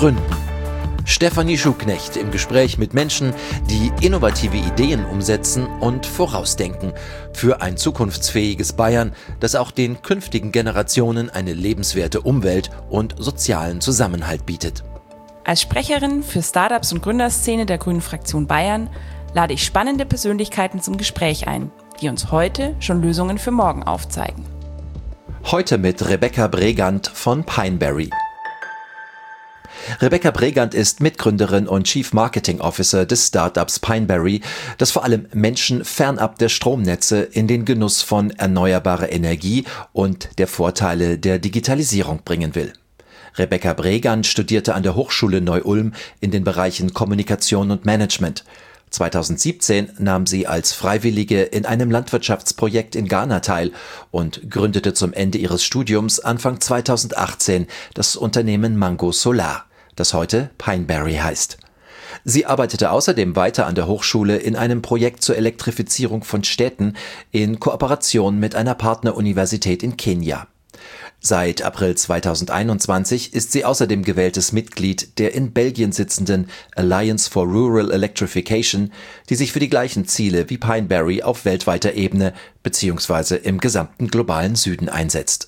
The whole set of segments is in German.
Gründen. Stefanie Schuknecht im Gespräch mit Menschen, die innovative Ideen umsetzen und vorausdenken für ein zukunftsfähiges Bayern, das auch den künftigen Generationen eine lebenswerte Umwelt und sozialen Zusammenhalt bietet. Als Sprecherin für Startups und Gründerszene der Grünen Fraktion Bayern lade ich spannende Persönlichkeiten zum Gespräch ein, die uns heute schon Lösungen für morgen aufzeigen. Heute mit Rebecca Bregant von Pineberry. Rebecca Bregant ist Mitgründerin und Chief Marketing Officer des Startups Pineberry, das vor allem Menschen fernab der Stromnetze in den Genuss von erneuerbarer Energie und der Vorteile der Digitalisierung bringen will. Rebecca Bregant studierte an der Hochschule Neu-Ulm in den Bereichen Kommunikation und Management. 2017 nahm sie als Freiwillige in einem Landwirtschaftsprojekt in Ghana teil und gründete zum Ende ihres Studiums Anfang 2018 das Unternehmen Mango Solar, das heute Pineberry heißt. Sie arbeitete außerdem weiter an der Hochschule in einem Projekt zur Elektrifizierung von Städten in Kooperation mit einer Partneruniversität in Kenia. Seit April 2021 ist sie außerdem gewähltes Mitglied der in Belgien sitzenden Alliance for Rural Electrification, die sich für die gleichen Ziele wie Pineberry auf weltweiter Ebene bzw. im gesamten globalen Süden einsetzt.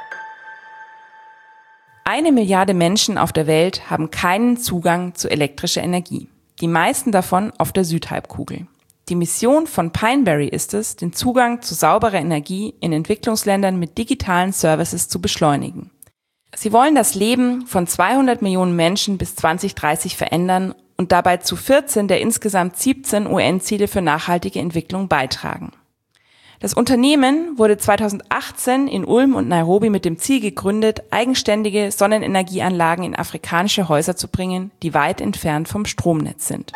1 Milliarde Menschen auf der Welt haben keinen Zugang zu elektrischer Energie. Die meisten davon auf der Südhalbkugel. Die Mission von Pineberry ist es, den Zugang zu sauberer Energie in Entwicklungsländern mit digitalen Services zu beschleunigen. Sie wollen das Leben von 200 Millionen Menschen bis 2030 verändern und dabei zu 14 der insgesamt 17 UN-Ziele für nachhaltige Entwicklung beitragen. Das Unternehmen wurde 2018 in Ulm und Nairobi mit dem Ziel gegründet, eigenständige Sonnenenergieanlagen in afrikanische Häuser zu bringen, die weit entfernt vom Stromnetz sind.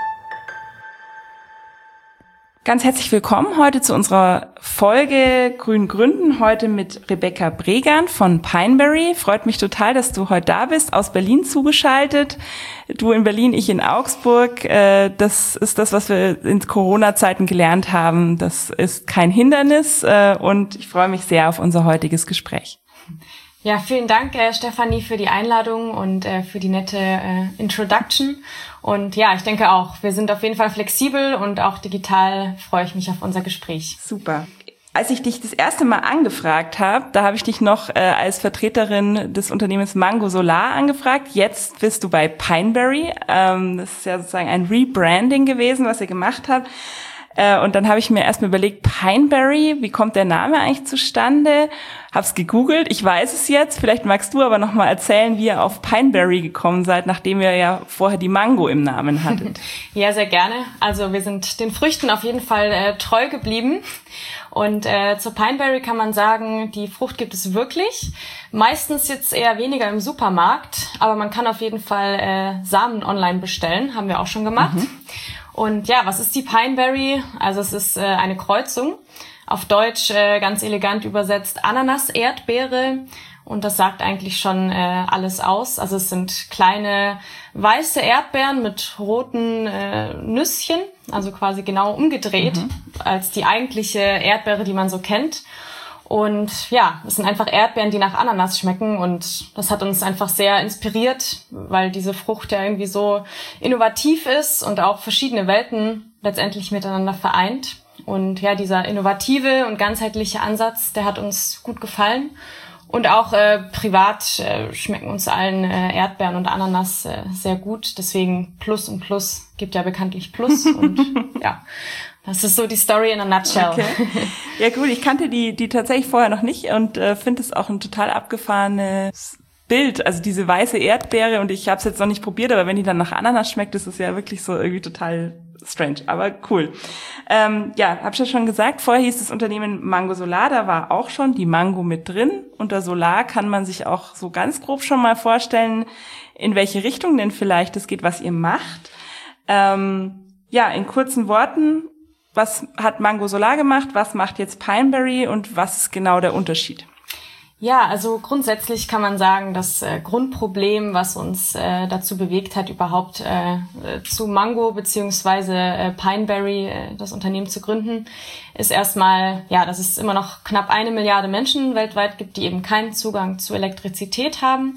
Ganz herzlich willkommen heute zu unserer Folge Grün Gründen, heute mit Rebecca Bregant von Pineberry. Freut mich total, dass du heute da bist, aus Berlin zugeschaltet. Du in Berlin, ich in Augsburg. Das ist das, was wir in Corona-Zeiten gelernt haben. Das ist kein Hindernis und ich freue mich sehr auf unser heutiges Gespräch. Ja, vielen Dank, Stefanie, für die Einladung und für die nette Introduction. Und ja, ich denke auch, wir sind auf jeden Fall flexibel und auch digital freue ich mich auf unser Gespräch. Super. Als ich dich das erste Mal angefragt habe, da habe ich dich noch als Vertreterin des Unternehmens Mango Solar angefragt. Jetzt bist du bei Pineberry. Das ist ja sozusagen ein Rebranding gewesen, was ihr gemacht habt. Und dann habe ich mir erstmal überlegt, Pineberry, wie kommt der Name eigentlich zustande? Hab's gegoogelt, ich weiß es jetzt. Vielleicht magst du aber nochmal erzählen, wie ihr auf Pineberry gekommen seid, nachdem ihr ja vorher die Mango im Namen hattet. Ja, sehr gerne. Also wir sind den Früchten auf jeden Fall treu geblieben. Und zur Pineberry kann man sagen, die Frucht gibt es wirklich. Meistens jetzt eher weniger im Supermarkt, aber man kann auf jeden Fall Samen online bestellen, haben wir auch schon gemacht. Und ja, was ist die Pineberry? Also es ist eine Kreuzung, auf Deutsch ganz elegant übersetzt Ananas-Erdbeere. Und das sagt eigentlich schon alles aus. Also es sind kleine weiße Erdbeeren mit roten Nüsschen, also quasi genau umgedreht als die eigentliche Erdbeere, die man so kennt. Und ja, es sind einfach Erdbeeren, die nach Ananas schmecken und das hat uns einfach sehr inspiriert, weil diese Frucht ja irgendwie so innovativ ist und auch verschiedene Welten letztendlich miteinander vereint. Und ja, dieser innovative und ganzheitliche Ansatz, der hat uns gut gefallen. Und auch privat schmecken uns allen Erdbeeren und Ananas sehr gut. Deswegen Plus und Plus gibt ja bekanntlich Plus und ja. Das ist so die Story in a nutshell. Okay. Ja gut, ich kannte die tatsächlich vorher noch nicht und finde es auch ein total abgefahrenes Bild. Also diese weiße Erdbeere und ich habe es jetzt noch nicht probiert, aber wenn die dann nach Ananas schmeckt, ist es ja wirklich so irgendwie total strange, aber cool. Ja, habe ich ja schon gesagt, vorher hieß das Unternehmen Mango Solar, da war auch schon die Mango mit drin. Unter Solar kann man sich auch so ganz grob schon mal vorstellen, in welche Richtung denn vielleicht es geht, was ihr macht. Ja, in kurzen Worten, was hat Mango Solar gemacht, was macht jetzt Pineberry und was ist genau der Unterschied? Ja, also grundsätzlich kann man sagen, das Grundproblem, was uns dazu bewegt hat, überhaupt zu Mango beziehungsweise Pineberry das Unternehmen zu gründen, ist erstmal, ja, dass es immer noch knapp 1 Milliarde Menschen weltweit gibt, die eben keinen Zugang zu Elektrizität haben.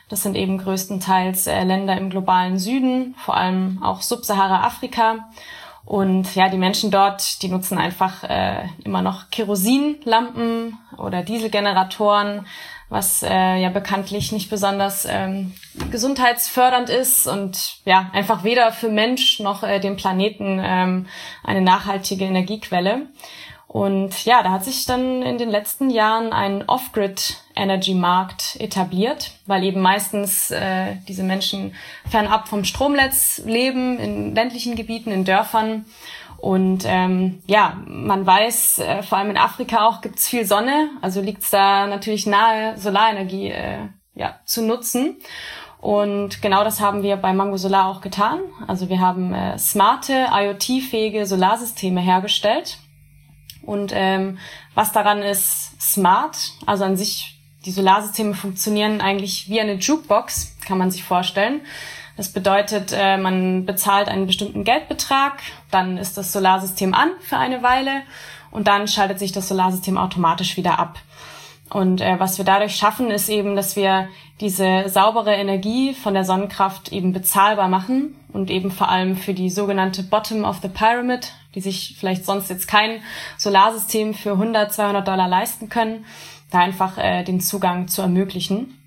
Das sind eben größtenteils Länder im globalen Süden, vor allem auch Subsahara-Afrika. Und ja, die Menschen dort, die nutzen einfach immer noch Kerosinlampen oder Dieselgeneratoren, was ja bekanntlich nicht besonders gesundheitsfördernd ist und ja einfach weder für Mensch noch den Planeten eine nachhaltige Energiequelle. Und ja, da hat sich dann in den letzten Jahren ein Off-Grid-Energy-Markt etabliert, weil eben meistens diese Menschen fernab vom Stromnetz leben, in ländlichen Gebieten, in Dörfern. Und ja, man weiß, vor allem in Afrika auch gibt's viel Sonne, also liegt's da natürlich nahe, Solarenergie zu nutzen. Und genau das haben wir bei Mango Solar auch getan. Also wir haben smarte, IoT-fähige Solarsysteme hergestellt. Und was daran ist smart, also an sich, die Solarsysteme funktionieren eigentlich wie eine Jukebox, kann man sich vorstellen. Das bedeutet, man bezahlt einen bestimmten Geldbetrag, dann ist das Solarsystem an für eine Weile und dann schaltet sich das Solarsystem automatisch wieder ab. Und was wir dadurch schaffen, ist eben, dass wir diese saubere Energie von der Sonnenkraft eben bezahlbar machen und eben vor allem für die sogenannte Bottom of the Pyramid, die sich vielleicht sonst jetzt kein Solarsystem für $100-200 leisten können, da einfach den Zugang zu ermöglichen.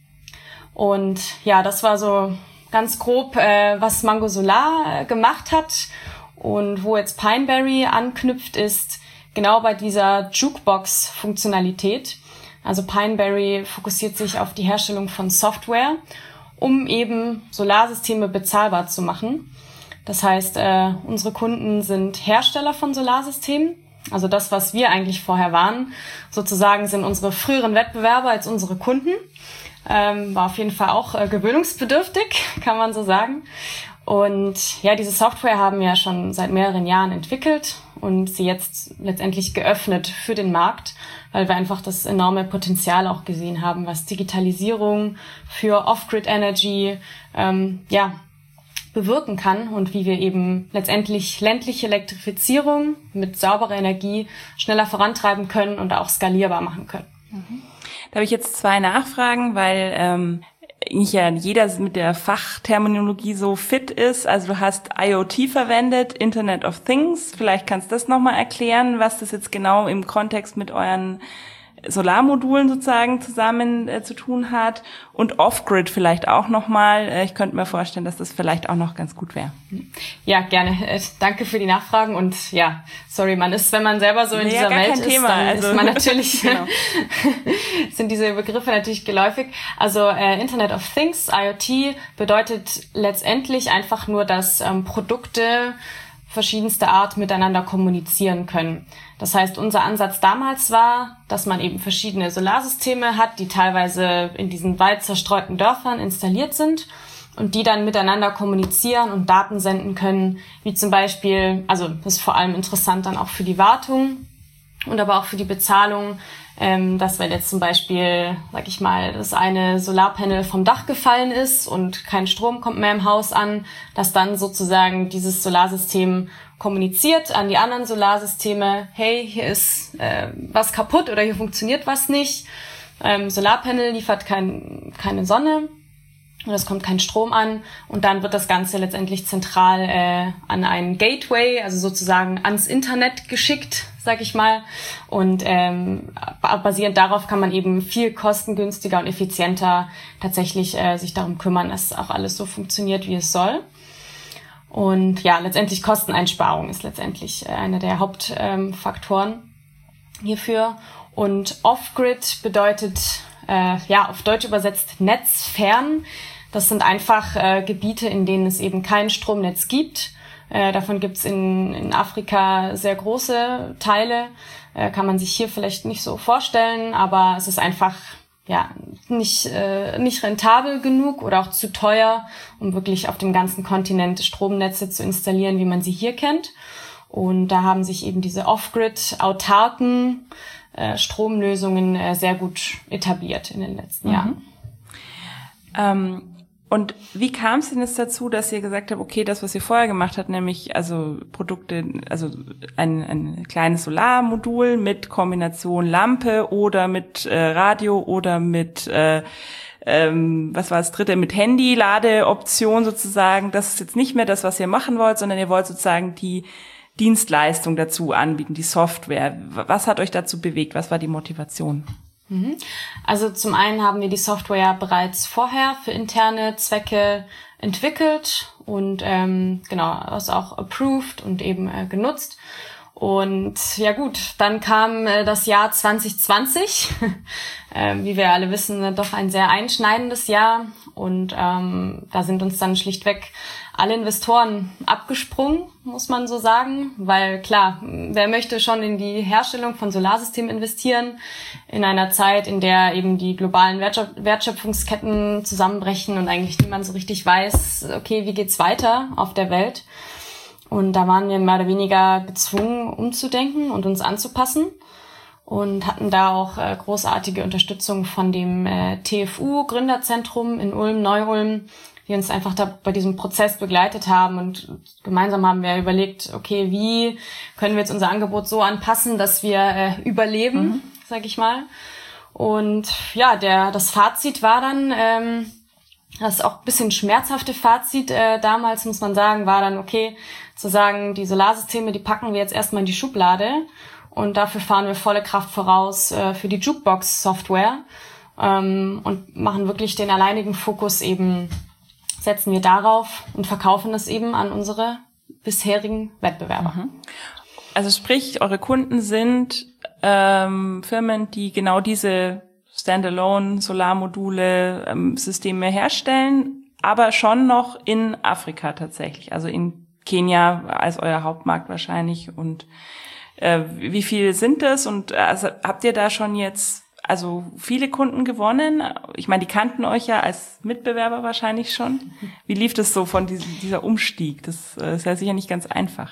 Und ja, das war so ganz grob, was Mango Solar gemacht hat. Und wo jetzt Pineberry anknüpft, ist genau bei dieser Jukebox-Funktionalität. Also Pineberry fokussiert sich auf die Herstellung von Software, um eben Solarsysteme bezahlbar zu machen. Das heißt, unsere Kunden sind Hersteller von Solarsystemen. Also das, was wir eigentlich vorher waren, sozusagen sind unsere früheren Wettbewerber als unsere Kunden. War auf jeden Fall auch gewöhnungsbedürftig, kann man so sagen. Und ja, diese Software haben wir schon seit mehreren Jahren entwickelt und sie jetzt letztendlich geöffnet für den Markt, weil wir einfach das enorme Potenzial auch gesehen haben, was Digitalisierung für Off-Grid-Energy bewirken kann und wie wir eben letztendlich ländliche Elektrifizierung mit sauberer Energie schneller vorantreiben können und auch skalierbar machen können. Da habe ich jetzt 2 Nachfragen, weil nicht ja jeder mit der Fachterminologie so fit ist. Also du hast IoT verwendet, Internet of Things. Vielleicht kannst du das nochmal erklären, was das jetzt genau im Kontext mit euren Solarmodulen sozusagen zusammen zu tun hat. Und Off-Grid vielleicht auch nochmal. Ich könnte mir vorstellen, dass das vielleicht auch noch ganz gut wäre. Ja, gerne. Danke für die Nachfragen. Und ja, sorry, man ist, wenn man selber so in dieser Welt ist, dann ist man natürlich, genau. Sind diese Begriffe natürlich geläufig. Also Internet of Things, IoT, bedeutet letztendlich einfach nur, dass Produkte verschiedenster Art miteinander kommunizieren können. Das heißt, unser Ansatz damals war, dass man eben verschiedene Solarsysteme hat, die teilweise in diesen weit zerstreuten Dörfern installiert sind und die dann miteinander kommunizieren und Daten senden können, wie zum Beispiel, also das ist vor allem interessant dann auch für die Wartung und aber auch für die Bezahlung, dass wenn jetzt zum Beispiel, sag ich mal, das eine Solarpanel vom Dach gefallen ist und kein Strom kommt mehr im Haus an, dass dann sozusagen dieses Solarsystem kommuniziert an die anderen Solarsysteme, hey, hier ist was kaputt oder hier funktioniert was nicht. Solarpanel liefert keine Sonne und es kommt kein Strom an und dann wird das Ganze letztendlich zentral an einen Gateway, also sozusagen ans Internet geschickt, sag ich mal. Und basierend darauf kann man eben viel kostengünstiger und effizienter tatsächlich sich darum kümmern, dass auch alles so funktioniert, wie es soll. Und ja, letztendlich Kosteneinsparung ist letztendlich einer der Hauptfaktoren hierfür. Und Off-Grid bedeutet, auf Deutsch übersetzt netzfern. Das sind einfach Gebiete, in denen es eben kein Stromnetz gibt. Davon gibt's in Afrika sehr große Teile. Kann man sich hier vielleicht nicht so vorstellen, aber es ist einfach nicht rentabel genug oder auch zu teuer, um wirklich auf dem ganzen Kontinent Stromnetze zu installieren, wie man sie hier kennt. Und da haben sich eben diese Off-Grid autarken Stromlösungen sehr gut etabliert in den letzten Jahren. Und wie kam es denn jetzt dazu, dass ihr gesagt habt, okay, das, was ihr vorher gemacht habt, nämlich also Produkte, also ein kleines Solarmodul mit Kombination Lampe oder mit Radio oder mit was war das dritte, mit Handy-Ladeoption sozusagen. Das ist jetzt nicht mehr das, was ihr machen wollt, sondern ihr wollt sozusagen die Dienstleistung dazu anbieten, die Software. Was hat euch dazu bewegt? Was war die Motivation? Also zum einen haben wir die Software bereits vorher für interne Zwecke entwickelt und ist auch approved und eben genutzt. Und ja gut, dann kam das Jahr 2020, wie wir alle wissen, doch ein sehr einschneidendes Jahr. Und da sind uns dann schlichtweg alle Investoren abgesprungen, muss man so sagen. Weil klar, wer möchte schon in die Herstellung von Solarsystemen investieren, in einer Zeit, in der eben die globalen Wertschöpfungsketten zusammenbrechen und eigentlich niemand so richtig weiß, okay, wie geht's weiter auf der Welt? Und da waren wir mehr oder weniger gezwungen, umzudenken und uns anzupassen und hatten da auch großartige Unterstützung von dem TFU Gründerzentrum in Ulm, Neu-Ulm, die uns einfach da bei diesem Prozess begleitet haben. Und gemeinsam haben wir überlegt, okay, wie können wir jetzt unser Angebot so anpassen, dass wir überleben, sag ich mal. Und ja, das Fazit war dann, das auch ein bisschen schmerzhafte Fazit damals, muss man sagen, war dann, okay, zu sagen, die Solarsysteme, die packen wir jetzt erstmal in die Schublade und dafür fahren wir volle Kraft voraus für die Jukebox-Software und machen wirklich den alleinigen Fokus eben, setzen wir darauf und verkaufen es eben an unsere bisherigen Wettbewerber. Also sprich, eure Kunden sind Firmen, die genau diese Standalone Solarmodule Systeme herstellen, aber schon noch in Afrika tatsächlich, also in Kenia als euer Hauptmarkt wahrscheinlich. Und wie viele sind das? Und also habt ihr da schon jetzt also viele Kunden gewonnen? Ich meine, die kannten euch ja als Mitbewerber wahrscheinlich schon. Wie lief das so von dieser Umstieg? Das ist ja sicher nicht ganz einfach.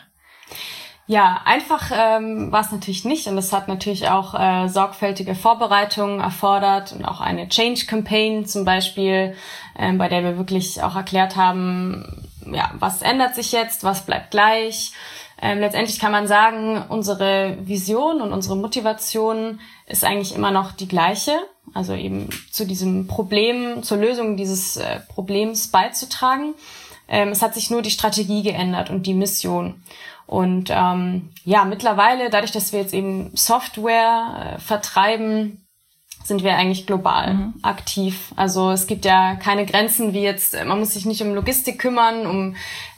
Ja, einfach war es natürlich nicht und das hat natürlich auch sorgfältige Vorbereitungen erfordert und auch eine Change Campaign zum Beispiel, bei der wir wirklich auch erklärt haben, ja, was ändert sich jetzt, was bleibt gleich. Letztendlich kann man sagen, unsere Vision und unsere Motivation ist eigentlich immer noch die gleiche, also eben zu diesem Problem, zur Lösung dieses Problems beizutragen. Es hat sich nur die Strategie geändert und die Mission. Und mittlerweile, dadurch, dass wir jetzt eben Software vertreiben, sind wir eigentlich global aktiv. Also es gibt ja keine Grenzen wie jetzt, man muss sich nicht um Logistik kümmern, um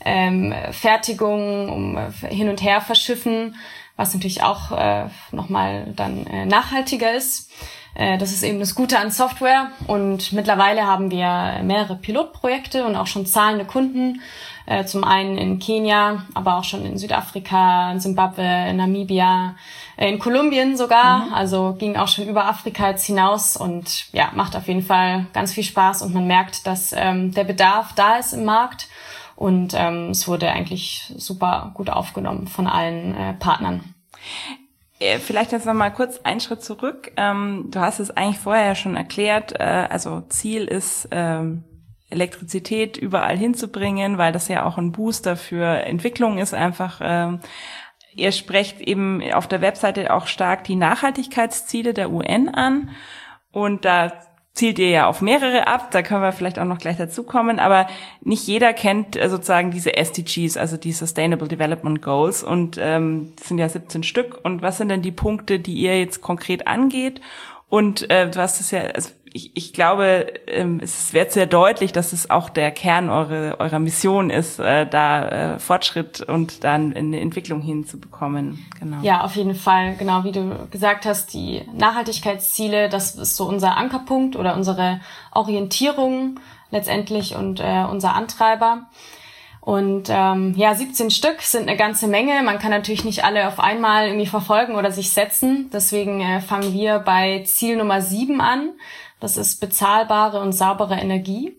Fertigung, um hin und her verschiffen, was natürlich auch nochmal dann nachhaltiger ist. Das ist eben das Gute an Software und mittlerweile haben wir mehrere Pilotprojekte und auch schon zahlende Kunden, zum einen in Kenia, aber auch schon in Südafrika, in Zimbabwe, in Namibia, in Kolumbien sogar, also ging auch schon über Afrika jetzt hinaus und ja, macht auf jeden Fall ganz viel Spaß und man merkt, dass der Bedarf da ist im Markt und es wurde eigentlich super gut aufgenommen von allen Partnern. Vielleicht jetzt noch mal kurz einen Schritt zurück. Du hast es eigentlich vorher ja schon erklärt. Also Ziel ist, Elektrizität überall hinzubringen, weil das ja auch ein Booster für Entwicklung ist einfach. Ihr sprecht eben auf der Webseite auch stark die Nachhaltigkeitsziele der UN an und da zielt ihr ja auf mehrere ab, da können wir vielleicht auch noch gleich dazu kommen, aber nicht jeder kennt sozusagen diese SDGs, also die Sustainable Development Goals und das sind ja 17 Stück. Und was sind denn die Punkte, die ihr jetzt konkret angeht? Und du hast es ja, also ich glaube, es wird sehr deutlich, dass es auch der Kern eurer Mission ist, da Fortschritt und dann eine Entwicklung hinzubekommen. Genau. Ja, auf jeden Fall. Genau, wie du gesagt hast, die Nachhaltigkeitsziele, das ist so unser Ankerpunkt oder unsere Orientierung letztendlich und unser Antreiber. Und 17 Stück sind eine ganze Menge. Man kann natürlich nicht alle auf einmal irgendwie verfolgen oder sich setzen. Deswegen fangen wir bei Ziel Nummer 7 an. Das ist bezahlbare und saubere Energie.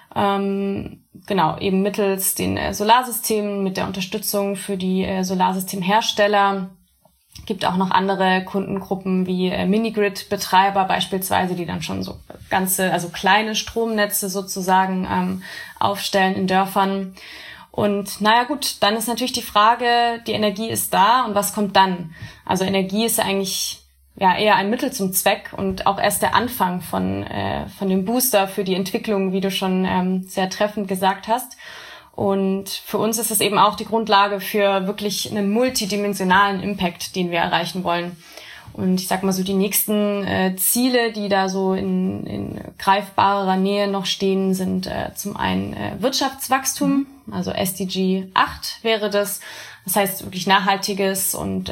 Eben mittels den Solarsystemen, mit der Unterstützung für die Solarsystemhersteller. Gibt auch noch andere Kundengruppen wie Minigrid-Betreiber beispielsweise, die dann schon so kleine Stromnetze sozusagen aufstellen in Dörfern. Und naja gut, dann ist natürlich die Frage, die Energie ist da und was kommt dann? Also Energie ist ja eigentlich eher ein Mittel zum Zweck und auch erst der Anfang von dem Booster für die Entwicklung, wie du schon sehr treffend gesagt hast. Und für uns ist es eben auch die Grundlage für wirklich einen multidimensionalen Impact, den wir erreichen wollen. Und ich sag mal so, die nächsten Ziele, die da so in greifbarer Nähe noch stehen, sind zum einen Wirtschaftswachstum, also SDG 8 wäre das. Das heißt wirklich nachhaltiges und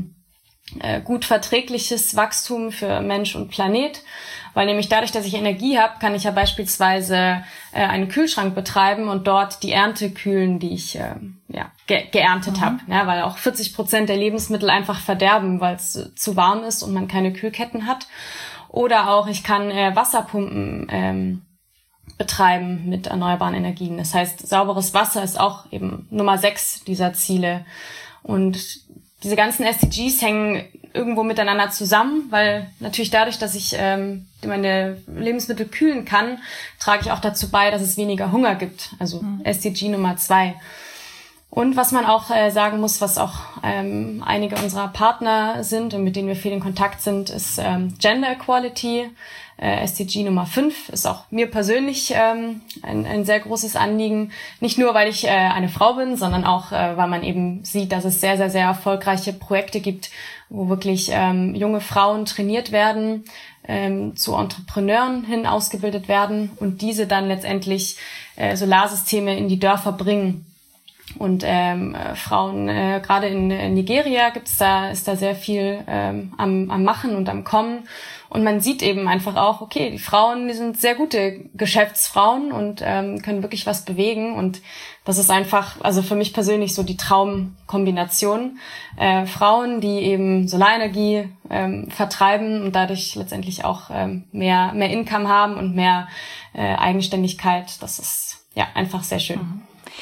gut verträgliches Wachstum für Mensch und Planet. Weil nämlich dadurch, dass ich Energie habe, kann ich ja beispielsweise einen Kühlschrank betreiben und dort die Ernte kühlen, die ich geerntet habe. Ja, weil auch 40% der Lebensmittel einfach verderben, weil es zu warm ist und man keine Kühlketten hat. Oder auch ich kann Wasserpumpen betreiben mit erneuerbaren Energien. Das heißt, sauberes Wasser ist auch eben Nummer 6 dieser Ziele. Und diese ganzen SDGs hängen irgendwo miteinander zusammen, weil natürlich dadurch, dass ich meine Lebensmittel kühlen kann, trage ich auch dazu bei, dass es weniger Hunger gibt. Also SDG Nummer 2. Und was man auch sagen muss, was auch einige unserer Partner sind und mit denen wir viel in Kontakt sind, ist Gender Equality. SDG Nummer 5 ist auch mir persönlich ein sehr großes Anliegen. Nicht nur, weil ich eine Frau bin, sondern auch, weil man eben sieht, dass es sehr, sehr, sehr erfolgreiche Projekte gibt, wo wirklich junge Frauen trainiert werden, zu Entrepreneuren hin ausgebildet werden und diese dann letztendlich Solarsysteme in die Dörfer bringen. Und Frauen, gerade in Nigeria ist da sehr viel am Machen und am Kommen. Und man sieht eben einfach auch, okay, die Frauen, die sind sehr gute Geschäftsfrauen und können wirklich was bewegen. Und das ist einfach, also für mich persönlich so die Traumkombination. Frauen, die eben Solarenergie vertreiben und dadurch letztendlich auch mehr Income haben und mehr Eigenständigkeit. Das ist ja einfach sehr schön.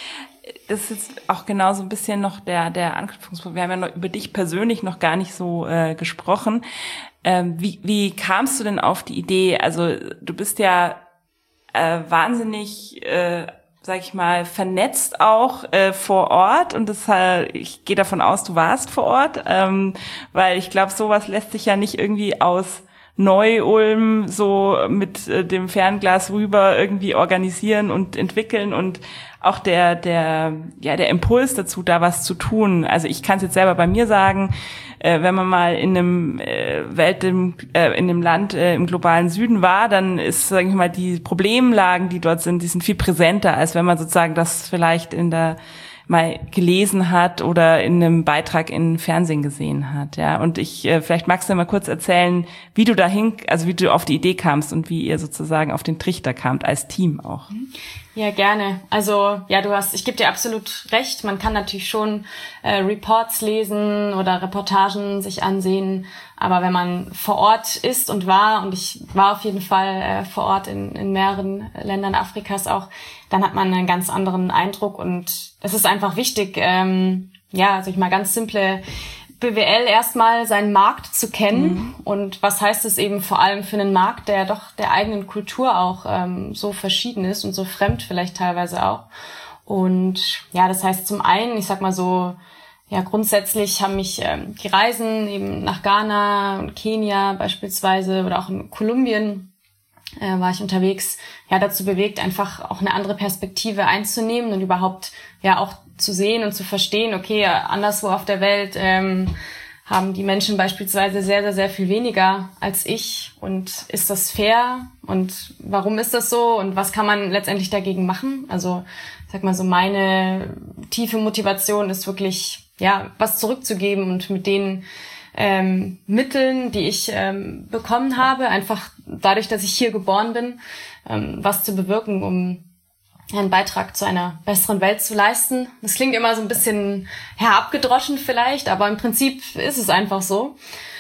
Das ist auch genau so ein bisschen noch der Anknüpfungspunkt. Wir haben ja noch über dich persönlich noch gar nicht so gesprochen. Wie kamst du denn auf die Idee? Also du bist ja wahnsinnig, sag ich mal, vernetzt auch vor Ort und ich gehe davon aus, du warst vor Ort, weil ich glaube, sowas lässt sich ja nicht irgendwie aus Neu-Ulm so mit dem Fernglas rüber irgendwie organisieren und entwickeln und auch der Impuls dazu, da was zu tun. Also ich kann es jetzt selber bei mir sagen, wenn man mal in einem in einem Land im globalen Süden war, dann ist, sage ich mal, die Problemlagen, die dort sind, die sind viel präsenter, als wenn man sozusagen das vielleicht mal gelesen hat oder in einem Beitrag im Fernsehen gesehen hat, ja. Und vielleicht magst du mal kurz erzählen, wie du wie du auf die Idee kamst und wie ihr sozusagen auf den Trichter kamt als Team auch. Ja, gerne. Also, ja, ich gebe dir absolut recht. Man kann natürlich schon Reports lesen oder Reportagen sich ansehen. Aber wenn man vor Ort ist und ich war auf jeden Fall vor Ort in mehreren Ländern Afrikas auch, dann hat man einen ganz anderen Eindruck. Und es ist einfach wichtig, sag ich mal, ganz simple BWL erstmal seinen Markt zu kennen und was heißt es eben vor allem für einen Markt, der doch der eigenen Kultur auch so verschieden ist und so fremd vielleicht teilweise auch. Und ja, das heißt zum einen, ich sag mal so, ja, grundsätzlich haben mich die Reisen eben nach Ghana und Kenia beispielsweise oder auch in Kolumbien war ich unterwegs, ja, dazu bewegt, einfach auch eine andere Perspektive einzunehmen und überhaupt ja auch zu sehen und zu verstehen, okay, anderswo auf der Welt haben die Menschen beispielsweise sehr, sehr, sehr viel weniger als ich. Und ist das fair? Und warum ist das so? Und was kann man letztendlich dagegen machen? Also, ich sag mal so, meine tiefe Motivation ist wirklich, ja, was zurückzugeben und mit den Mitteln, die ich bekommen habe, einfach dadurch, dass ich hier geboren bin, was zu bewirken, um einen Beitrag zu einer besseren Welt zu leisten. Das klingt immer so ein bisschen herabgedroschen vielleicht, aber im Prinzip ist es einfach so.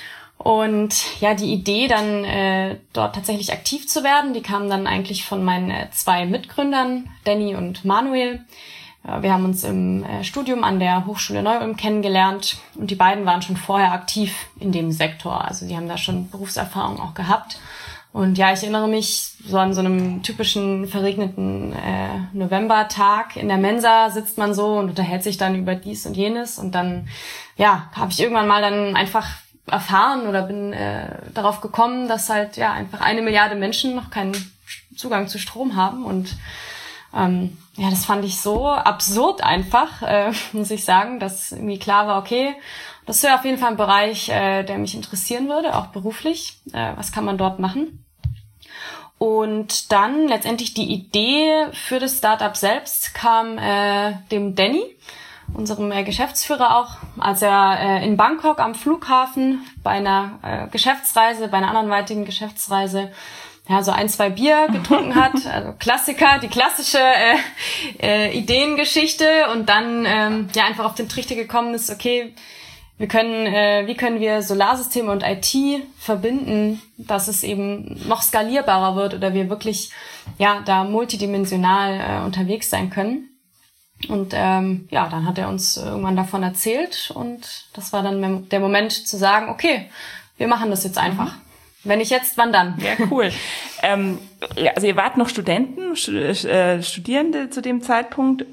Und ja, die Idee dann dort tatsächlich aktiv zu werden, die kam dann eigentlich von meinen 2 Mitgründern, Danny und Manuel. Wir haben uns im Studium an der Hochschule Neu-Ulm kennengelernt und die beiden waren schon vorher aktiv in dem Sektor. Also die haben da schon Berufserfahrung auch gehabt. Und ja, ich erinnere mich, so an so einem typischen verregneten Novembertag in der Mensa sitzt man so und unterhält sich dann über dies und jenes. Und dann, ja, habe ich irgendwann mal dann einfach erfahren oder bin darauf gekommen, dass halt ja einfach 1 Milliarde Menschen noch keinen Zugang zu Strom haben und ja, das fand ich so absurd einfach, muss ich sagen, dass irgendwie klar war, okay, das wäre auf jeden Fall ein Bereich, der mich interessieren würde, auch beruflich. Was kann man dort machen? Und dann letztendlich die Idee für das Startup selbst kam dem Danny, unserem Geschäftsführer auch, als er in Bangkok am Flughafen bei einer Geschäftsreise, bei einer anderweitigen Geschäftsreise, ja, so 1, 2 Bier getrunken hat, also Klassiker, die klassische Ideengeschichte und dann ja einfach auf den Trichter gekommen ist, okay, wie können wir Solarsysteme und IT verbinden, dass es eben noch skalierbarer wird oder wir wirklich ja da multidimensional unterwegs sein können. Und ja, dann hat er uns irgendwann davon erzählt und das war dann der Moment zu sagen, okay, wir machen das jetzt einfach. Wenn nicht jetzt, wann dann? Ja, cool. Also ihr wart noch Studierende zu dem Zeitpunkt.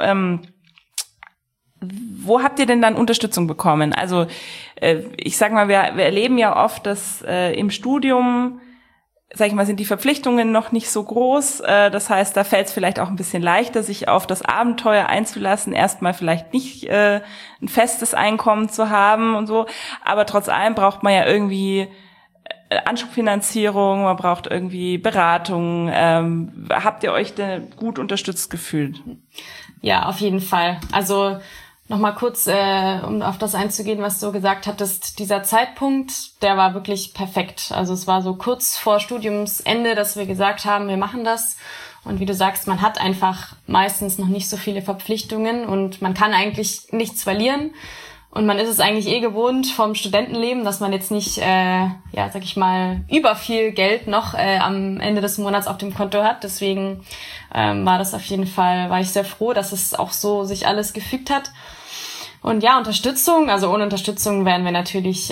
Wo habt ihr denn dann Unterstützung bekommen? Also ich sag mal, wir erleben ja oft, dass im Studium, sag ich mal, sind die Verpflichtungen noch nicht so groß. Das heißt, da fällt es vielleicht auch ein bisschen leichter, sich auf das Abenteuer einzulassen, erstmal vielleicht nicht ein festes Einkommen zu haben und so. Aber trotz allem braucht man ja irgendwie Anschubfinanzierung, man braucht irgendwie Beratung. Habt ihr euch denn gut unterstützt gefühlt? Ja, auf jeden Fall. Also nochmal kurz, um auf das einzugehen, was du gesagt hattest. Dieser Zeitpunkt, der war wirklich perfekt. Also es war so kurz vor Studiumsende, dass wir gesagt haben, wir machen das. Und wie du sagst, man hat einfach meistens noch nicht so viele Verpflichtungen und man kann eigentlich nichts verlieren. Und man ist es eigentlich gewohnt vom Studentenleben, dass man jetzt nicht, sag ich mal, über viel Geld noch am Ende des Monats auf dem Konto hat. Deswegen war ich sehr froh, dass es auch so sich alles gefügt hat. Und ja, Unterstützung, also ohne Unterstützung wären wir natürlich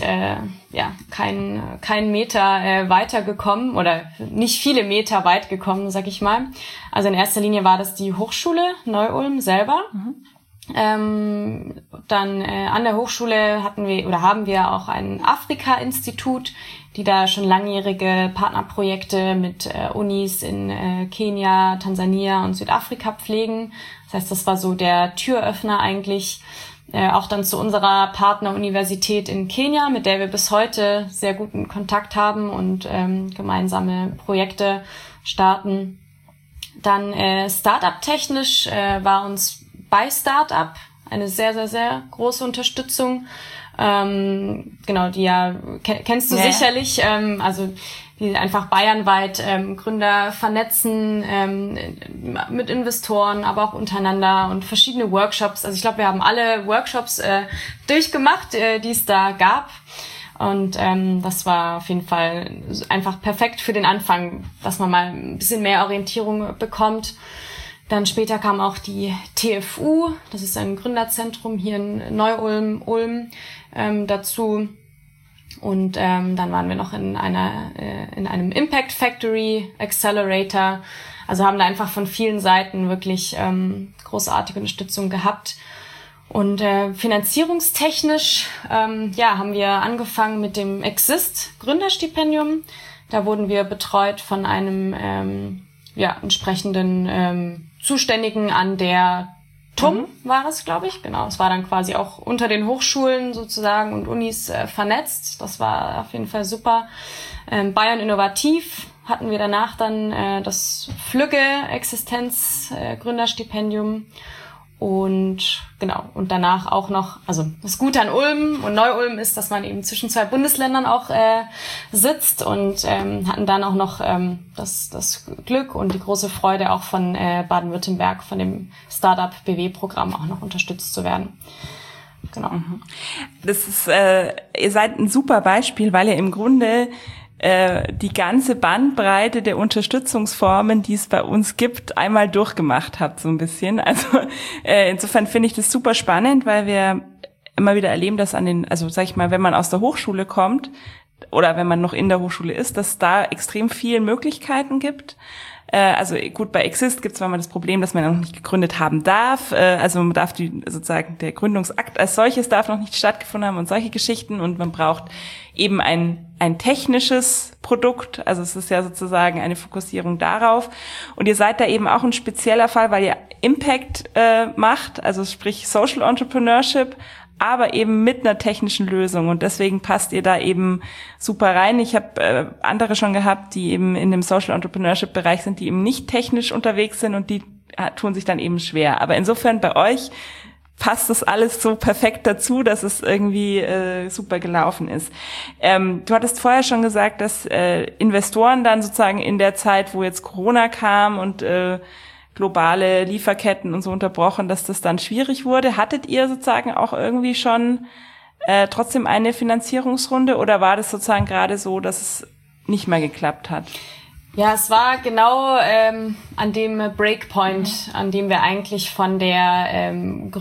kein Meter weitergekommen oder nicht viele Meter weit gekommen, sag ich mal. Also in erster Linie war das die Hochschule Neu-Ulm selber. Dann an der Hochschule haben wir auch ein Afrika-Institut, die da schon langjährige Partnerprojekte mit Unis in Kenia, Tansania und Südafrika pflegen. Das heißt, das war so der Türöffner eigentlich, auch dann zu unserer Partneruniversität in Kenia, mit der wir bis heute sehr guten Kontakt haben und gemeinsame Projekte starten. Dann Startup-technisch war uns bei Startup eine sehr, sehr, sehr große Unterstützung. Genau, die kennst du sicherlich. Also die einfach bayernweit Gründer vernetzen mit Investoren, aber auch untereinander und verschiedene Workshops. Also ich glaube, wir haben alle Workshops durchgemacht, die es da gab. Und das war auf jeden Fall einfach perfekt für den Anfang, dass man mal ein bisschen mehr Orientierung bekommt. Dann später kam auch die TFU, das ist ein Gründerzentrum hier in Neu-Ulm, Ulm, dazu. Und dann waren wir noch in einem Impact Factory Accelerator. Also haben da einfach von vielen Seiten wirklich großartige Unterstützung gehabt. Und finanzierungstechnisch haben wir angefangen mit dem Exist Gründerstipendium. Da wurden wir betreut von einem entsprechenden Zuständigen an der TUM war es, glaube ich. Genau, es war dann quasi auch unter den Hochschulen sozusagen und Unis vernetzt. Das war auf jeden Fall super. Bayern Innovativ hatten wir danach dann das Flügge Existenz Gründerstipendium. Und genau, und danach auch noch, also das Gute an Ulm und Neu-Ulm ist, dass man eben zwischen 2 Bundesländern auch sitzt und hatten dann auch noch das Glück und die große Freude auch von Baden-Württemberg, von dem Startup-BW-Programm auch noch unterstützt zu werden. Genau. Das ist, ihr seid ein super Beispiel, weil ihr im Grunde die ganze Bandbreite der Unterstützungsformen, die es bei uns gibt, einmal durchgemacht habt, so ein bisschen. Also insofern finde ich das super spannend, weil wir immer wieder erleben, dass sag ich mal, wenn man aus der Hochschule kommt, oder wenn man noch in der Hochschule ist, dass es da extrem viele Möglichkeiten gibt. Also gut, bei Exist gibt es manchmal das Problem, dass man noch nicht gegründet haben darf. Also man darf sozusagen der Gründungsakt als solches darf noch nicht stattgefunden haben und solche Geschichten. Und man braucht eben ein technisches Produkt. Also es ist ja sozusagen eine Fokussierung darauf. Und ihr seid da eben auch ein spezieller Fall, weil ihr Impact macht, also sprich Social Entrepreneurship, aber eben mit einer technischen Lösung, und deswegen passt ihr da eben super rein. Ich habe andere schon gehabt, die eben in dem Social Entrepreneurship Bereich sind, die eben nicht technisch unterwegs sind, und die tun sich dann eben schwer. Aber insofern bei euch passt das alles so perfekt dazu, dass es irgendwie super gelaufen ist. Du hattest vorher schon gesagt, dass Investoren dann sozusagen in der Zeit, wo jetzt Corona kam und globale Lieferketten und so unterbrochen, dass das dann schwierig wurde. Hattet ihr sozusagen auch irgendwie schon trotzdem eine Finanzierungsrunde, oder war das sozusagen gerade so, dass es nicht mehr geklappt hat? Ja, es war genau an dem Breakpoint, an dem wir eigentlich von der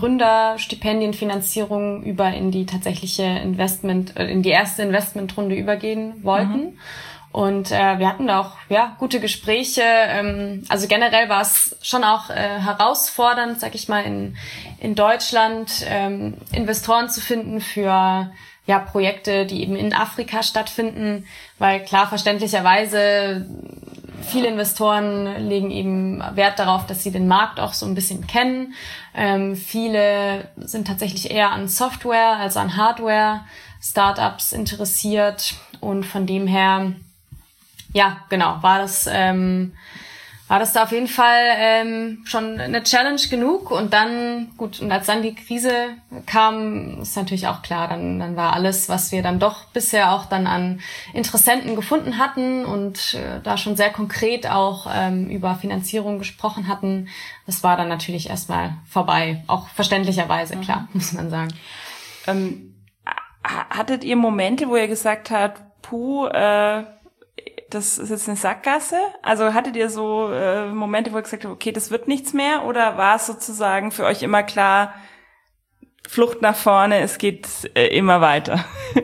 Gründerstipendienfinanzierung über in die tatsächliche in die erste Investmentrunde übergehen wollten. Und wir hatten da auch gute Gespräche. Also generell war es schon auch herausfordernd, sag ich mal, in Deutschland Investoren zu finden für Projekte, die eben in Afrika stattfinden, weil klar, verständlicherweise viele Investoren legen eben Wert darauf, dass sie den Markt auch so ein bisschen kennen. Viele sind tatsächlich eher an Software als an Hardware, Startups interessiert, und von dem her war das da auf jeden Fall schon eine Challenge genug. Und dann, und als dann die Krise kam, ist natürlich auch klar, dann war alles, was wir dann doch bisher auch dann an Interessenten gefunden hatten und da schon sehr konkret auch über Finanzierung gesprochen hatten, das war dann natürlich erstmal vorbei. Auch verständlicherweise, klar, muss man sagen. Hattet ihr Momente, wo ihr gesagt habt, das ist jetzt eine Sackgasse? Also hattet ihr so Momente, wo ihr gesagt habt, okay, das wird nichts mehr? Oder war es sozusagen für euch immer klar, Flucht nach vorne, es geht immer weiter?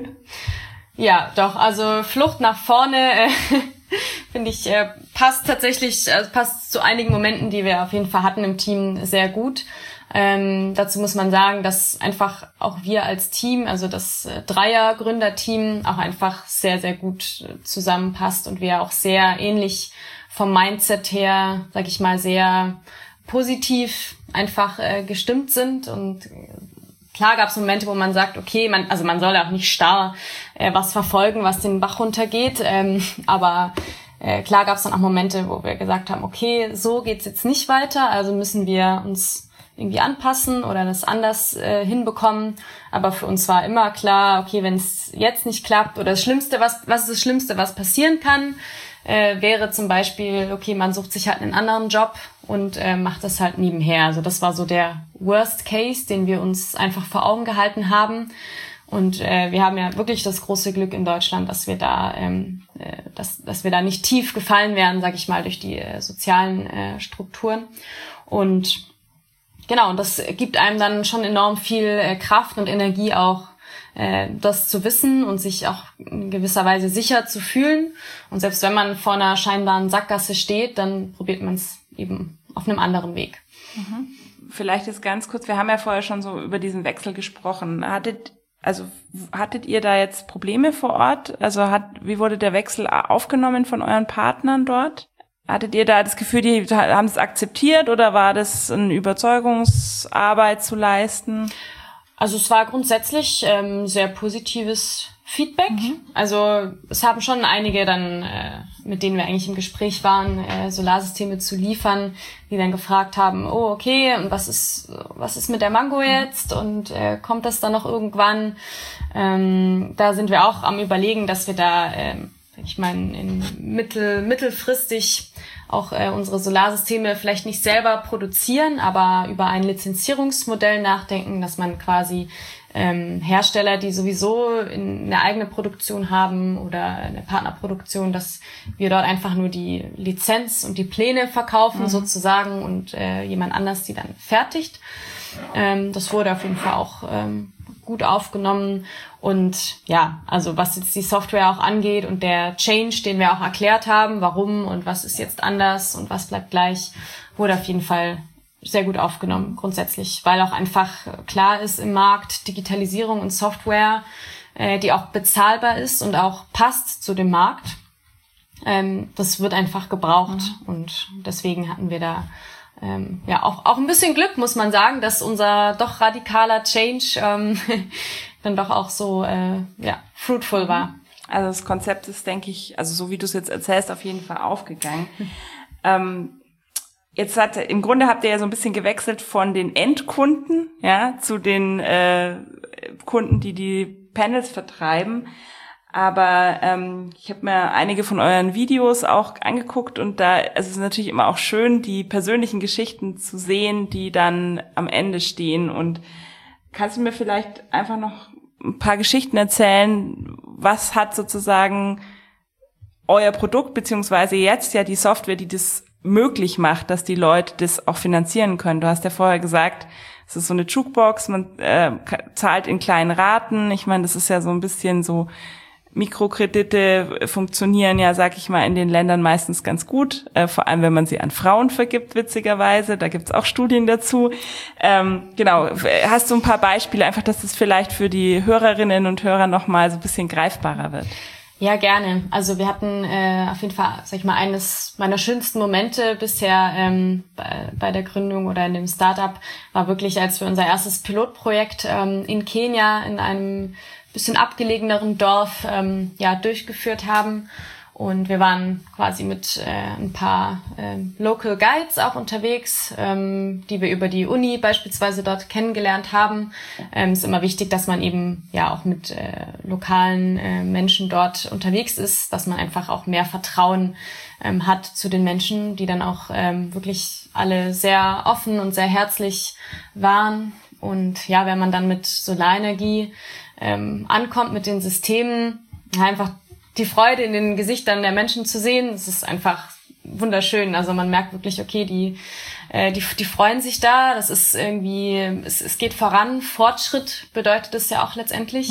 Ja, doch, also Flucht nach vorne, finde ich, passt zu einigen Momenten, die wir auf jeden Fall hatten im Team, sehr gut. Dazu muss man sagen, dass einfach auch wir als Team, also das Dreier-Gründerteam, auch einfach sehr, sehr gut zusammenpasst und wir auch sehr ähnlich vom Mindset her, sag ich mal, sehr positiv einfach gestimmt sind. Und klar gab es Momente, wo man sagt, okay, man soll auch nicht starr was verfolgen, was den Bach runtergeht, aber klar gab es dann auch Momente, wo wir gesagt haben, okay, so geht's jetzt nicht weiter, also müssen wir uns irgendwie anpassen oder das anders hinbekommen. Aber für uns war immer klar, okay, wenn es jetzt nicht klappt oder das Schlimmste, was ist das Schlimmste, was passieren kann, wäre zum Beispiel, okay, man sucht sich halt einen anderen Job und macht das halt nebenher. Also das war so der Worst Case, den wir uns einfach vor Augen gehalten haben. Und wir haben ja wirklich das große Glück in Deutschland, dass wir da dass wir da nicht tief gefallen werden, sag ich mal, durch die sozialen Strukturen. Und genau, und das gibt einem dann schon enorm viel Kraft und Energie auch, das zu wissen und sich auch in gewisser Weise sicher zu fühlen. Und selbst wenn man vor einer scheinbaren Sackgasse steht, dann probiert man es eben auf einem anderen Weg. Vielleicht jetzt ganz kurz, wir haben ja vorher schon so über diesen Wechsel gesprochen. Hattet ihr da jetzt Probleme vor Ort? Also wie wurde der Wechsel aufgenommen von euren Partnern dort? Hattet ihr da das Gefühl, die haben es akzeptiert, oder war das eine Überzeugungsarbeit zu leisten? Also es war grundsätzlich sehr positives Feedback. Also es haben schon einige dann, mit denen wir eigentlich im Gespräch waren, Solarsysteme zu liefern, die dann gefragt haben, oh okay, und was ist mit der Mango jetzt, und kommt das dann noch irgendwann? Da sind wir auch am Überlegen, dass wir da ich meine, mittelfristig auch unsere Solarsysteme vielleicht nicht selber produzieren, aber über ein Lizenzierungsmodell nachdenken, dass man quasi Hersteller, die sowieso eine eigene Produktion haben oder eine Partnerproduktion, dass wir dort einfach nur die Lizenz und die Pläne verkaufen sozusagen und jemand anders die dann fertigt. Das wurde auf jeden Fall auch gut aufgenommen. Und ja, also was jetzt die Software auch angeht und der Change, den wir auch erklärt haben, warum und was ist jetzt anders und was bleibt gleich, wurde auf jeden Fall sehr gut aufgenommen grundsätzlich, weil auch einfach klar ist im Markt Digitalisierung und Software, die auch bezahlbar ist und auch passt zu dem Markt. Das wird einfach gebraucht und deswegen hatten wir da auch ein bisschen Glück, muss man sagen, dass unser doch radikaler Change dann doch auch so fruitful war. Also das Konzept ist, denke ich, also so wie du es jetzt erzählst, auf jeden Fall aufgegangen. Im Grunde habt ihr ja so ein bisschen gewechselt von den Endkunden, ja, zu den Kunden, die Panels vertreiben. Aber ich habe mir einige von euren Videos auch angeguckt und da es ist natürlich immer auch schön, die persönlichen Geschichten zu sehen, die dann am Ende stehen. Und kannst du mir vielleicht einfach noch ein paar Geschichten erzählen? Was hat sozusagen euer Produkt, beziehungsweise jetzt ja die Software, die das möglich macht, dass die Leute das auch finanzieren können? Du hast ja vorher gesagt, es ist so eine Jukebox, man zahlt in kleinen Raten. Ich meine, das ist ja so ein bisschen so, Mikrokredite funktionieren ja, sag ich mal, in den Ländern meistens ganz gut, vor allem wenn man sie an Frauen vergibt, witzigerweise. Da gibt's auch Studien dazu. Genau, hast du ein paar Beispiele, einfach, dass es vielleicht für die Hörerinnen und Hörer nochmal so ein bisschen greifbarer wird? Ja, gerne. Also wir hatten auf jeden Fall, sag ich mal, eines meiner schönsten Momente bisher bei der Gründung oder in dem Startup war wirklich, als wir unser erstes Pilotprojekt in Kenia in einem bisschen abgelegeneren Dorf durchgeführt haben. Und wir waren quasi mit ein paar Local Guides auch unterwegs, die wir über die Uni beispielsweise dort kennengelernt haben. Ist immer wichtig, dass man eben ja auch mit lokalen Menschen dort unterwegs ist, dass man einfach auch mehr Vertrauen hat zu den Menschen, die dann auch wirklich alle sehr offen und sehr herzlich waren. Und ja, wenn man dann mit Solarenergie ankommt, mit den Systemen, einfach die Freude in den Gesichtern der Menschen zu sehen, es ist einfach wunderschön. Also man merkt wirklich, okay, die freuen sich da. Das ist irgendwie, es geht voran. Fortschritt bedeutet es ja auch letztendlich.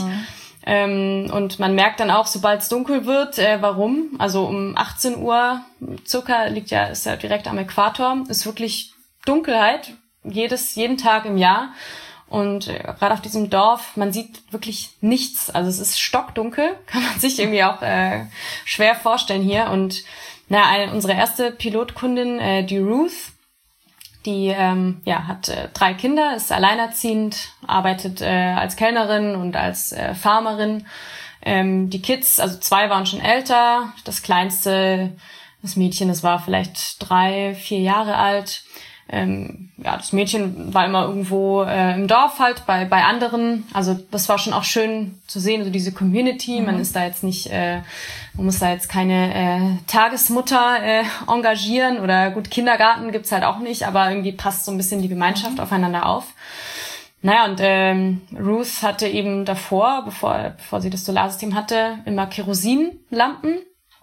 Und man merkt dann auch, sobald es dunkel wird, warum. Also um 18 Uhr circa ist ja direkt am Äquator, ist wirklich Dunkelheit jeden Tag im Jahr. Und gerade auf diesem Dorf, man sieht wirklich nichts. Also es ist stockdunkel, kann man sich irgendwie auch schwer vorstellen hier. Und unsere erste Pilotkundin, die Ruth, die hat 3 Kinder, ist alleinerziehend, arbeitet als Kellnerin und als Farmerin. Die Kids, also 2 waren schon älter. Das kleinste, das Mädchen, das war vielleicht 3, 4 Jahre alt. Das Mädchen war immer irgendwo im Dorf halt bei anderen. Also das war schon auch schön zu sehen, so diese Community. Man ist da jetzt nicht, man muss da jetzt keine Tagesmutter engagieren oder gut, Kindergarten gibt's halt auch nicht, aber irgendwie passt so ein bisschen die Gemeinschaft aufeinander auf. Und Ruth hatte eben davor, bevor sie das Solarsystem hatte, immer Kerosinlampen.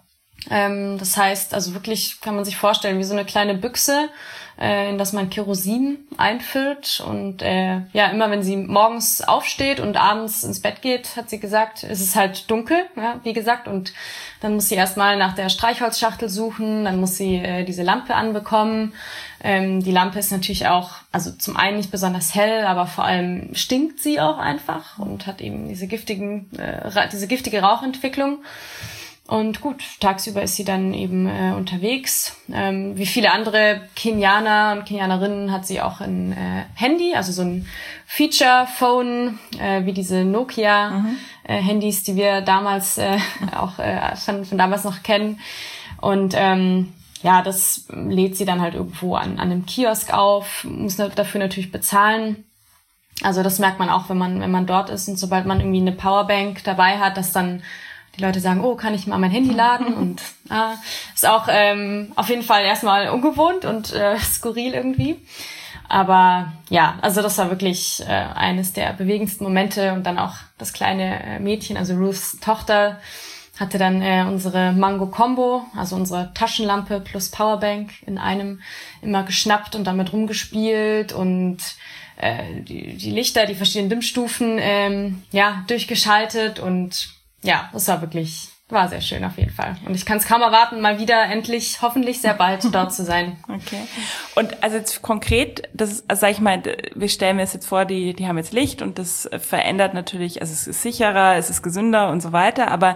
Das heißt, also wirklich kann man sich vorstellen, wie so eine kleine Büchse, in das man Kerosin einfüllt. Und immer wenn sie morgens aufsteht und abends ins Bett geht, hat sie gesagt, ist es halt dunkel, ja, wie gesagt. Und dann muss sie erstmal nach der Streichholzschachtel suchen, dann muss sie diese Lampe anbekommen. Die Lampe ist natürlich auch, also zum einen nicht besonders hell, aber vor allem stinkt sie auch einfach und hat eben diese giftige Rauchentwicklung. Und gut, tagsüber ist sie dann eben unterwegs. Wie viele andere Kenianer und Kenianerinnen hat sie auch ein Handy, also so ein Feature-Phone, wie diese Nokia-Handys, die wir damals auch von damals noch kennen. Und das lädt sie dann halt irgendwo an einem Kiosk auf, muss dafür natürlich bezahlen. Also das merkt man auch, wenn man dort ist, und sobald man irgendwie eine Powerbank dabei hat, dass dann die Leute sagen, oh, kann ich mal mein Handy laden? Und ist auch auf jeden Fall erstmal ungewohnt und skurril irgendwie. Aber ja, also das war wirklich eines der bewegendsten Momente. Und dann auch das kleine Mädchen, also Ruths Tochter, hatte dann unsere Mango Combo, also unsere Taschenlampe plus Powerbank in einem immer geschnappt und damit rumgespielt. Und die Lichter, die verschiedenen Dimmstufen durchgeschaltet und ja, das war sehr schön auf jeden Fall. Und ich kann es kaum erwarten, mal wieder endlich, hoffentlich sehr bald dort zu sein. Okay. Und also jetzt konkret, sag ich mal, wir stellen mir es jetzt vor, die haben jetzt Licht und das verändert natürlich, also es ist sicherer, es ist gesünder und so weiter, aber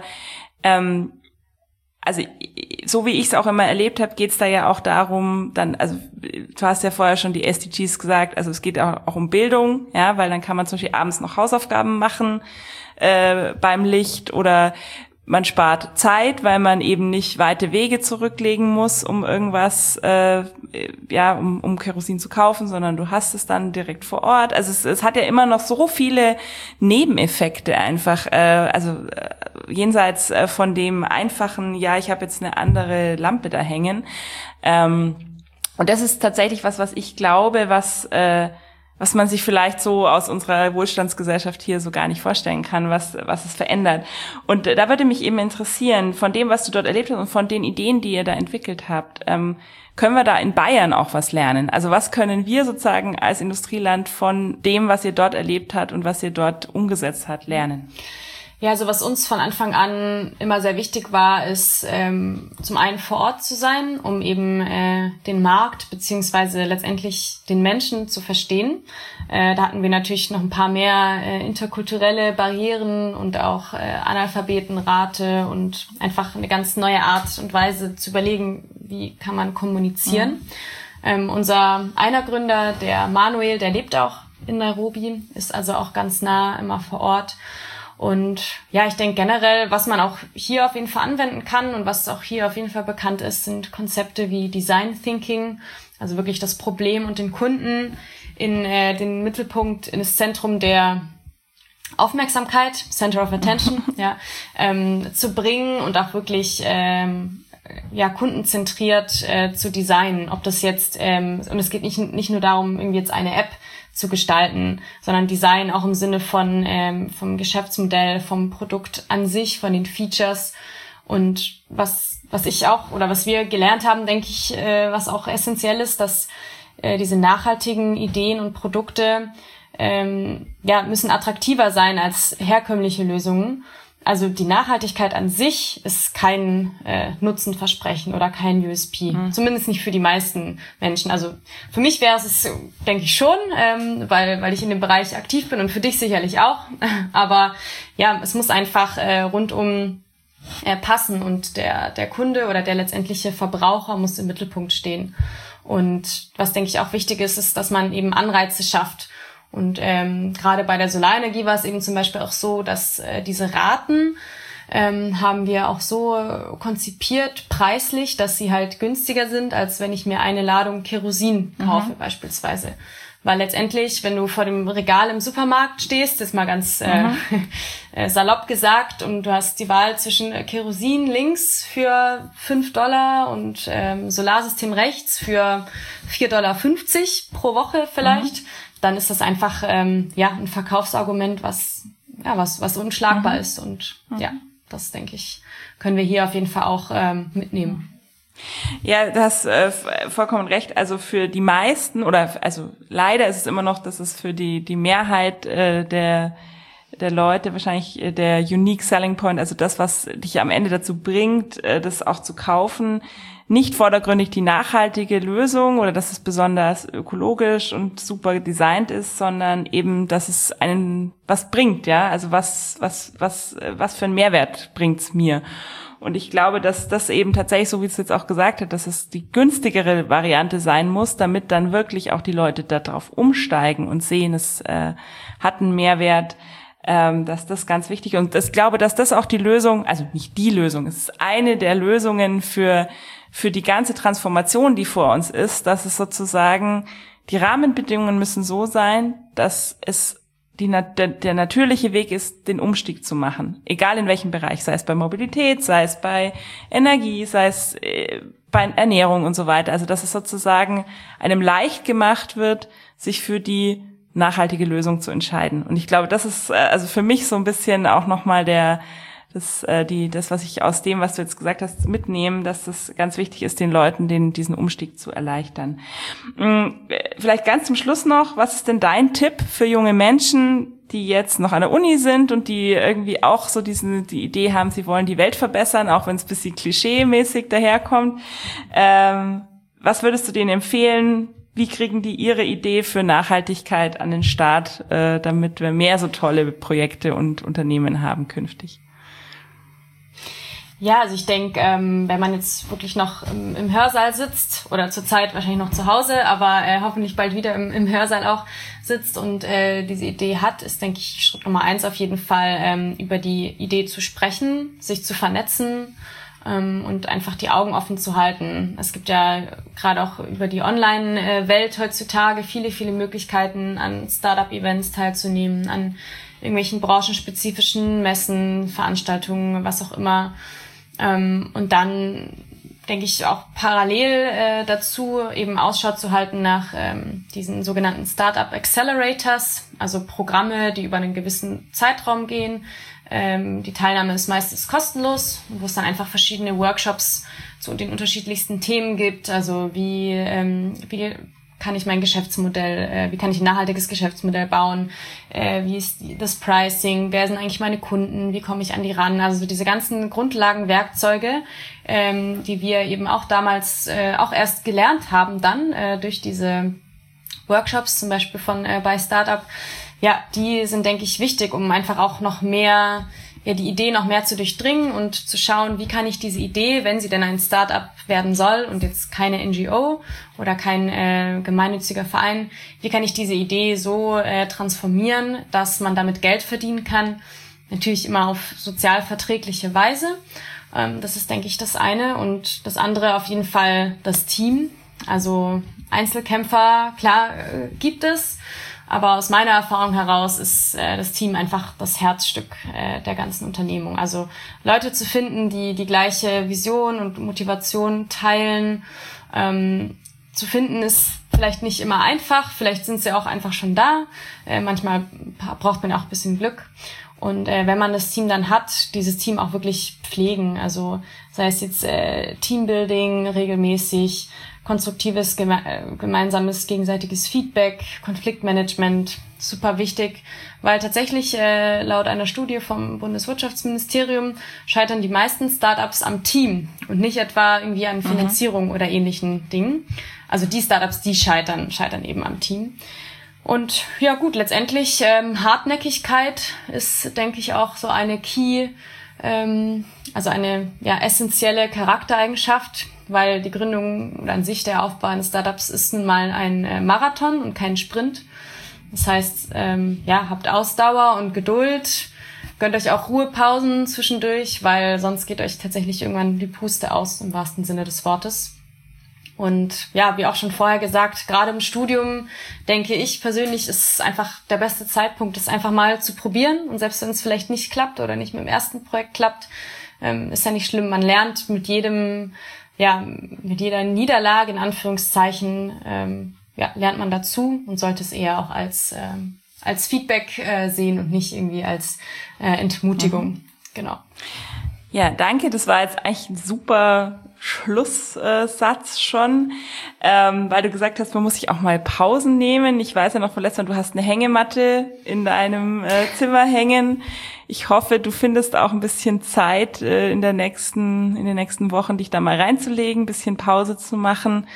also so wie ich es auch immer erlebt habe, geht es da ja auch darum, also du hast ja vorher schon die SDGs gesagt, also es geht auch um Bildung, ja, weil dann kann man zum Beispiel abends noch Hausaufgaben machen beim Licht oder man spart Zeit, weil man eben nicht weite Wege zurücklegen muss, um irgendwas, um Kerosin zu kaufen, sondern du hast es dann direkt vor Ort. Also es hat ja immer noch so viele Nebeneffekte einfach, jenseits von dem einfachen, ich habe jetzt eine andere Lampe da hängen. Und das ist tatsächlich was ich glaube, was man sich vielleicht so aus unserer Wohlstandsgesellschaft hier so gar nicht vorstellen kann, was es verändert. Und da würde mich eben interessieren, von dem, was du dort erlebt hast und von den Ideen, die ihr da entwickelt habt, können wir da in Bayern auch was lernen? Also was können wir sozusagen als Industrieland von dem, was ihr dort erlebt habt und was ihr dort umgesetzt habt, lernen? Ja, also was uns von Anfang an immer sehr wichtig war, ist zum einen vor Ort zu sein, um eben den Markt beziehungsweise letztendlich den Menschen zu verstehen. Da hatten wir natürlich noch ein paar mehr interkulturelle Barrieren und auch Analphabetenrate und einfach eine ganz neue Art und Weise zu überlegen, wie kann man kommunizieren. Unser einer Gründer, der Manuel, der lebt auch in Nairobi, ist also auch ganz nah immer vor Ort. Und ja, ich denke generell, was man auch hier auf jeden Fall anwenden kann und was auch hier auf jeden Fall bekannt ist, sind Konzepte wie Design Thinking, also wirklich das Problem und den Kunden in den Mittelpunkt, in das Zentrum der Aufmerksamkeit, Center of Attention, zu bringen und auch wirklich kundenzentriert zu designen. Ob das jetzt, und es geht nicht nur darum, irgendwie jetzt eine App zu gestalten, sondern Design auch im Sinne von vom Geschäftsmodell, vom Produkt an sich, von den Features. Und was ich auch oder was wir gelernt haben, denke ich, was auch essentiell ist, dass diese nachhaltigen Ideen und Produkte müssen attraktiver sein als herkömmliche Lösungen. Also die Nachhaltigkeit an sich ist kein Nutzenversprechen oder kein USP. Zumindest nicht für die meisten Menschen. Also für mich wäre es, denke ich schon, weil ich in dem Bereich aktiv bin und für dich sicherlich auch. Aber ja, es muss einfach rundum passen und der Kunde oder der letztendliche Verbraucher muss im Mittelpunkt stehen. Und was, denke ich, auch wichtig ist, dass man eben Anreize schafft. Und gerade bei der Solarenergie war es eben zum Beispiel auch so, dass diese Raten haben wir auch so konzipiert preislich, dass sie halt günstiger sind, als wenn ich mir eine Ladung Kerosin kaufe beispielsweise. Weil letztendlich, wenn du vor dem Regal im Supermarkt stehst, das ist mal ganz salopp gesagt, und du hast die Wahl zwischen Kerosin links für $5 und Solarsystem rechts für $4,50 pro Woche vielleicht, dann ist das einfach ein Verkaufsargument, was unschlagbar ist. Und das, denke ich, können wir hier auf jeden Fall auch mitnehmen. Ja, du hast vollkommen recht. Also für die meisten leider ist es immer noch, dass es für die Mehrheit der Leute wahrscheinlich der Unique Selling Point, also das, was dich am Ende dazu bringt, das auch zu kaufen, nicht vordergründig die nachhaltige Lösung oder dass es besonders ökologisch und super designt ist, sondern eben, dass es einen was bringt, ja, also was für einen Mehrwert bringt's mir. Und ich glaube, dass das eben tatsächlich, so wie es jetzt auch gesagt hat, dass es die günstigere Variante sein muss, damit dann wirklich auch die Leute darauf umsteigen und sehen, es hat einen Mehrwert, dass das ganz wichtig ist. Und ich glaube, dass das auch die Lösung, also nicht die Lösung, es ist eine der Lösungen für die ganze Transformation, die vor uns ist, dass es sozusagen, die Rahmenbedingungen müssen so sein, dass es der natürliche Weg ist, den Umstieg zu machen. Egal in welchem Bereich, sei es bei Mobilität, sei es bei Energie, sei es bei Ernährung und so weiter. Also dass es sozusagen einem leicht gemacht wird, sich für die nachhaltige Lösung zu entscheiden. Und ich glaube, das ist also für mich so ein bisschen auch nochmal das, was ich aus dem, was du jetzt gesagt hast, mitnehme, dass es ganz wichtig ist, den Leuten diesen Umstieg zu erleichtern. Vielleicht ganz zum Schluss noch, was ist denn dein Tipp für junge Menschen, die jetzt noch an der Uni sind und die irgendwie auch so die Idee haben, sie wollen die Welt verbessern, auch wenn es ein bisschen klischee-mäßig daherkommt. Was würdest du denen empfehlen? Wie kriegen die ihre Idee für Nachhaltigkeit an den Start, damit wir mehr so tolle Projekte und Unternehmen haben künftig? Ja, also ich denke, wenn man jetzt wirklich noch im Hörsaal sitzt oder zurzeit wahrscheinlich noch zu Hause, aber hoffentlich bald wieder im Hörsaal auch sitzt und diese Idee hat, ist, denke ich, Schritt Nummer 1 auf jeden Fall, über die Idee zu sprechen, sich zu vernetzen und einfach die Augen offen zu halten. Es gibt ja gerade auch über die Online-Welt heutzutage viele, viele Möglichkeiten, an Startup-Events teilzunehmen, an irgendwelchen branchenspezifischen Messen, Veranstaltungen, was auch immer. Und dann denke ich auch parallel dazu eben Ausschau zu halten nach diesen sogenannten Startup Accelerators, also Programme, die über einen gewissen Zeitraum gehen. Die Teilnahme ist meistens kostenlos, wo es dann einfach verschiedene Workshops zu den unterschiedlichsten Themen gibt. Also wie kann ich mein Geschäftsmodell, wie kann ich ein nachhaltiges Geschäftsmodell bauen, wie ist das Pricing, wer sind eigentlich meine Kunden, wie komme ich an die ran, also so diese ganzen Grundlagenwerkzeuge, die wir eben auch damals auch erst gelernt haben dann durch diese Workshops, zum Beispiel von bei Startup, ja, die sind, denke ich, wichtig, um einfach auch noch mehr, ja, die Idee noch mehr zu durchdringen und zu schauen, wie kann ich diese Idee, wenn sie denn ein Startup werden soll und jetzt keine NGO oder kein gemeinnütziger Verein, wie kann ich diese Idee so transformieren, dass man damit Geld verdienen kann, natürlich immer auf sozial verträgliche Weise. Das ist, denke ich, das eine. Und das andere auf jeden Fall das Team. Also Einzelkämpfer, klar, gibt es. Aber aus meiner Erfahrung heraus ist das Team einfach das Herzstück der ganzen Unternehmung. Also Leute zu finden, die die gleiche Vision und Motivation teilen, zu finden ist vielleicht nicht immer einfach. Vielleicht sind sie auch einfach schon da. Manchmal braucht man auch ein bisschen Glück. Und wenn man das Team dann hat, dieses Team auch wirklich pflegen. Also sei es jetzt Teambuilding regelmäßig, konstruktives, gemeinsames, gegenseitiges Feedback, Konfliktmanagement, super wichtig, weil tatsächlich laut einer Studie vom Bundeswirtschaftsministerium scheitern die meisten Startups am Team und nicht etwa irgendwie an Finanzierung oder ähnlichen Dingen. Also die Startups, die scheitern eben am Team. Und ja gut, letztendlich Hartnäckigkeit ist, denke ich, auch so eine also eine essentielle Charaktereigenschaft, weil die Gründung oder an sich der Aufbau eines Startups ist nun mal ein Marathon und kein Sprint. Das heißt, habt Ausdauer und Geduld, gönnt euch auch Ruhepausen zwischendurch, weil sonst geht euch tatsächlich irgendwann die Puste aus, im wahrsten Sinne des Wortes. Und ja, wie auch schon vorher gesagt, gerade im Studium denke ich persönlich, ist einfach der beste Zeitpunkt, das einfach mal zu probieren. Und selbst wenn es vielleicht nicht klappt oder nicht mit dem ersten Projekt klappt, ist ja nicht schlimm. Man lernt mit jeder Niederlage, in Anführungszeichen, lernt man dazu und sollte es eher auch als Feedback sehen und nicht irgendwie als Entmutigung. Genau. Ja, danke. Das war jetzt eigentlich ein super Schlusssatz schon, weil du gesagt hast, man muss sich auch mal Pausen nehmen. Ich weiß ja noch von letztem Mal, du hast eine Hängematte in deinem Zimmer hängen. Ich hoffe, du findest auch ein bisschen Zeit in den nächsten Wochen, dich da mal reinzulegen, ein bisschen Pause zu machen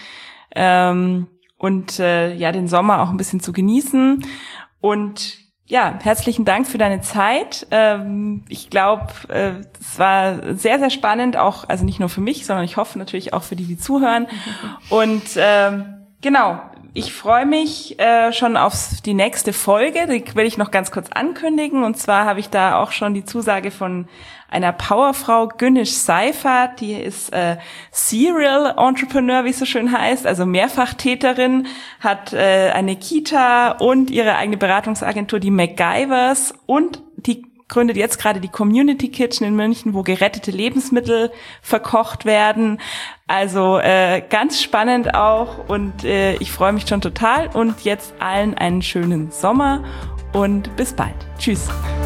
und den Sommer auch ein bisschen zu genießen. Und ja, herzlichen Dank für deine Zeit. Ich glaube, es war sehr, sehr spannend, auch, also nicht nur für mich, sondern ich hoffe natürlich auch für die zuhören. Und genau, ich freue mich schon auf die nächste Folge. Die will ich noch ganz kurz ankündigen. Und zwar habe ich da auch schon die Zusage von einer Powerfrau, Güneş Seifert, die ist Serial Entrepreneur, wie es so schön heißt, also Mehrfachtäterin, hat eine Kita und ihre eigene Beratungsagentur, die MacGyvers, und die gründet jetzt gerade die Community Kitchen in München, wo gerettete Lebensmittel verkocht werden. Also ganz spannend auch, und ich freue mich schon total, und jetzt allen einen schönen Sommer und bis bald. Tschüss.